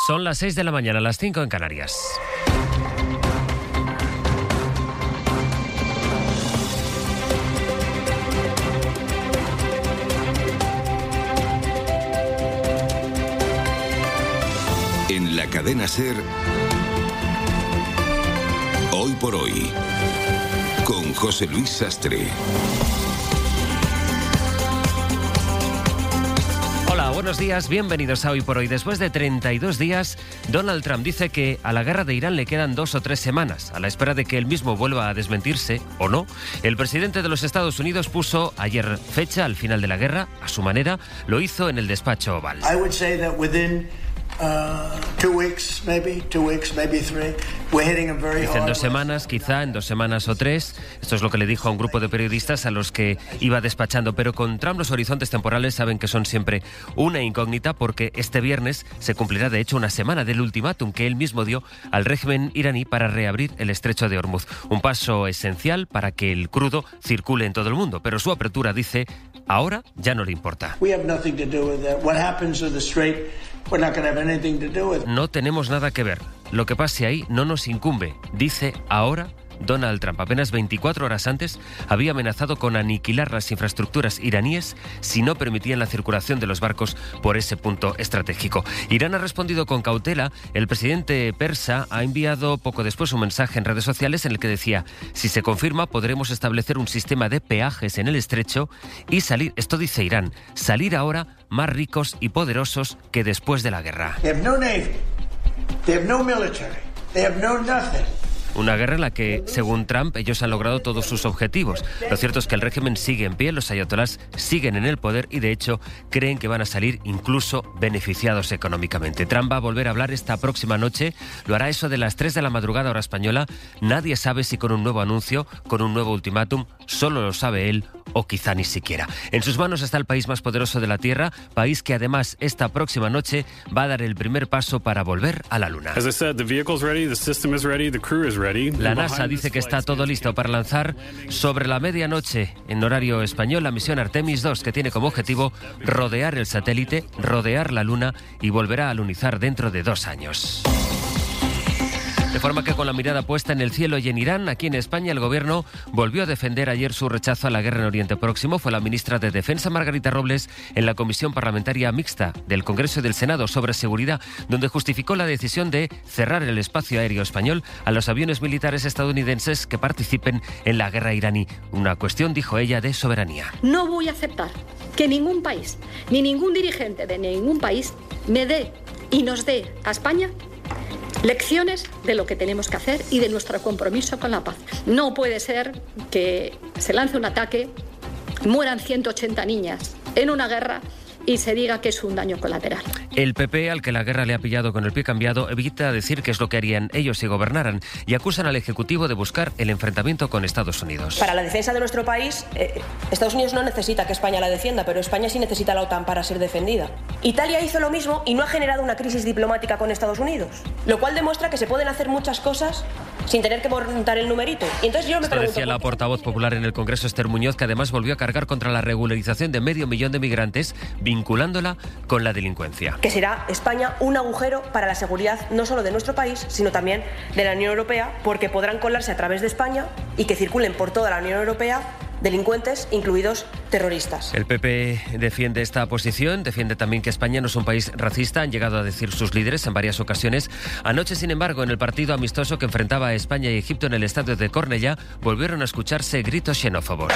Son las 6 de la mañana, las 5 en Canarias. En la cadena SER, Hoy por Hoy, con José Luis Sastre. Hola, buenos días, bienvenidos a Hoy por Hoy. Después de 32 días, Donald Trump dice que a la guerra de Irán le quedan 2 o 3 semanas. A la espera de que él mismo vuelva a desmentirse, o no, el presidente de los Estados Unidos puso ayer fecha al final de la guerra, a su manera, lo hizo en el despacho Oval. I would say that within 2 weeks, maybe 3, we're hitting a very Dice en 2 semanas, quizá en 2 semanas o 3. Esto es lo que le dijo a un grupo de periodistas a los que iba despachando. Pero con Trump los horizontes temporales saben que son siempre una incógnita, porque este viernes se cumplirá de hecho una semana del ultimátum que él mismo dio al régimen iraní para reabrir el estrecho de Hormuz. Un paso esencial para que el crudo circule en todo el mundo. Pero su apertura, dice, ahora ya no le importa. No tenemos nada que ver. Lo que pase ahí no nos incumbe, dice ahora Donald Trump. Apenas 24 horas antes había amenazado con aniquilar las infraestructuras iraníes si no permitían la circulación de los barcos por ese punto estratégico. Irán ha respondido con cautela. El presidente persa ha enviado poco después un mensaje en redes sociales en el que decía: si se confirma, podremos establecer un sistema de peajes en el estrecho y salir, esto dice Irán, salir ahora más ricos y poderosos que después de la guerra. They have no navy, they have no military, they have no nothing. Una guerra en la que, según Trump, ellos han logrado todos sus objetivos. Lo cierto es que el régimen sigue en pie, los ayatolás siguen en el poder y, de hecho, creen que van a salir incluso beneficiados económicamente. Trump va a volver a hablar esta próxima noche. Lo hará eso de las 3 de la madrugada hora española. Nadie sabe si con un nuevo anuncio, con un nuevo ultimátum, solo lo sabe él o quizá ni siquiera. En sus manos está el país más poderoso de la Tierra, país que además esta próxima noche va a dar el primer paso para volver a la Luna. La NASA dice que está todo listo para lanzar sobre la medianoche en horario español la misión Artemis 2, que tiene como objetivo rodear el satélite, rodear la Luna y volverá a alunizar dentro de 2 años. De forma que con la mirada puesta en el cielo y en Irán, aquí en España el gobierno volvió a defender ayer su rechazo a la guerra en Oriente Próximo. Fue la ministra de Defensa, Margarita Robles, en la Comisión Parlamentaria Mixta del Congreso y del Senado sobre Seguridad, donde justificó la decisión de cerrar el espacio aéreo español a los aviones militares estadounidenses que participen en la guerra iraní. Una cuestión, dijo ella, de soberanía. No voy a aceptar que ningún país, ni ningún dirigente de ningún país, me dé y nos dé a España lecciones de lo que tenemos que hacer y de nuestro compromiso con la paz. No puede ser que se lance un ataque, mueran 180 niñas en una guerra y se diga que es un daño colateral. El PP, al que la guerra le ha pillado con el pie cambiado, evita decir qué es lo que harían ellos si gobernaran y acusan al Ejecutivo de buscar el enfrentamiento con Estados Unidos. Para la defensa de nuestro país, Estados Unidos no necesita que España la defienda, pero España sí necesita la OTAN para ser defendida. Italia hizo lo mismo y no ha generado una crisis diplomática con Estados Unidos, lo cual demuestra que se pueden hacer muchas cosas sin tener que montar el numerito. Y entonces yo me pregunto, decía la portavoz popular en el Congreso, Esther Muñoz, que además volvió a cargar contra la regularización de 500.000 de migrantes, vinculándola con la delincuencia. Que será España un agujero para la seguridad no solo de nuestro país, sino también de la Unión Europea, porque podrán colarse a través de España y que circulen por toda la Unión Europea delincuentes, incluidos terroristas. El PP defiende esta posición, defiende también que España no es un país racista, han llegado a decir sus líderes en varias ocasiones. Anoche, sin embargo, en el partido amistoso que enfrentaba a España y Egipto en el estadio de Cornellá, volvieron a escucharse gritos xenófobos.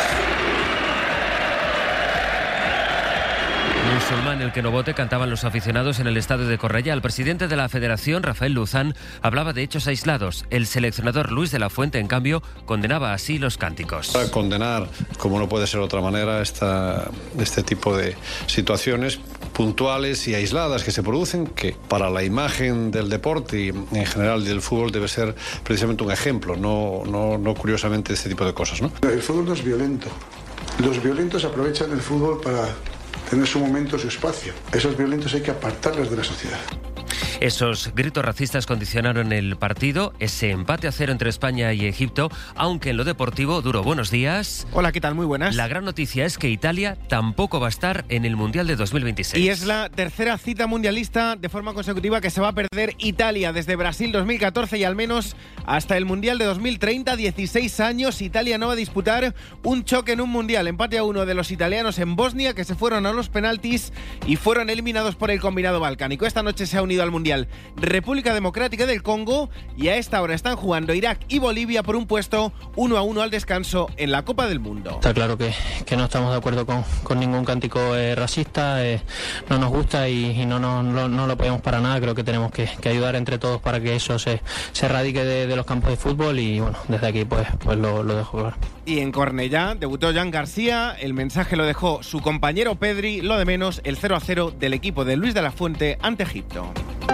Musulmán el que no vote, cantaban los aficionados en el estadio de Cornellá. El presidente de la Federación, Rafael Luzán, hablaba de hechos aislados. El seleccionador Luis de la Fuente, en cambio, condenaba así los cánticos. Para condenar, como no puede ser de otra manera, este tipo de situaciones puntuales y aisladas que se producen, que para la imagen del deporte y en general del fútbol debe ser precisamente un ejemplo, no curiosamente este tipo de cosas, ¿no? El fútbol no es violento. Los violentos aprovechan el fútbol para tener su momento, su espacio. Esos violentos hay que apartarlos de la sociedad. Esos gritos racistas condicionaron el partido, ese empate a 0 entre España y Egipto, aunque en lo deportivo, Duro, buenos días. Hola, ¿qué tal? Muy buenas. La gran noticia es que Italia tampoco va a estar en el Mundial de 2026. Y es la tercera cita mundialista de forma consecutiva que se va a perder Italia desde Brasil 2014 y al menos hasta el Mundial de 2030, 16 años. Italia no va a disputar un choque en un Mundial. Empate a 1 de los italianos en Bosnia, que se fueron a los penaltis y fueron eliminados por el combinado balcánico. Esta noche se ha unido al Mundial República Democrática del Congo y a esta hora están jugando Irak y Bolivia por un puesto 1-1 al descanso en la Copa del Mundo. Está claro que no estamos de acuerdo con ningún cántico racista, no nos gusta y no lo apoyamos para nada. Creo que tenemos que ayudar entre todos para que eso se erradique de los campos de fútbol y bueno, desde aquí pues lo dejo claro. Y en Cornellá debutó Jan García, el mensaje lo dejó su compañero Pedri, lo de menos el 0-0 del equipo de Luis de la Fuente ante Egipto.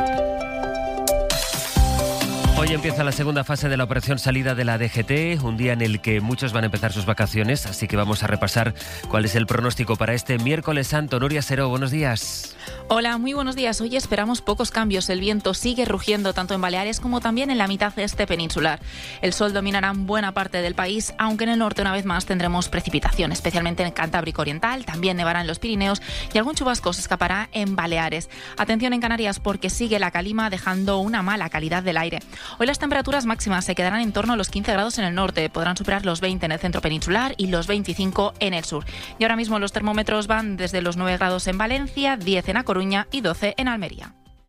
Hoy empieza la segunda fase de la operación salida de la DGT, un día en el que muchos van a empezar sus vacaciones, así que vamos a repasar cuál es el pronóstico para este miércoles santo. Nuria Seró, buenos días. Hola, muy buenos días. Hoy esperamos pocos cambios. El viento sigue rugiendo tanto en Baleares como también en la mitad este peninsular. El sol dominará buena parte del país, aunque en el norte una vez más tendremos precipitación, especialmente en el Cantábrico Oriental, también nevará en los Pirineos y algún chubasco se escapará en Baleares. Atención en Canarias porque sigue la calima dejando una mala calidad del aire. Hoy las temperaturas máximas se quedarán en torno a los 15 grados en el norte, podrán superar los 20 en el centro peninsular y los 25 en el sur. Y ahora mismo los termómetros van desde los 9 grados en Valencia, 10 en A Coruña y 12 en Almería.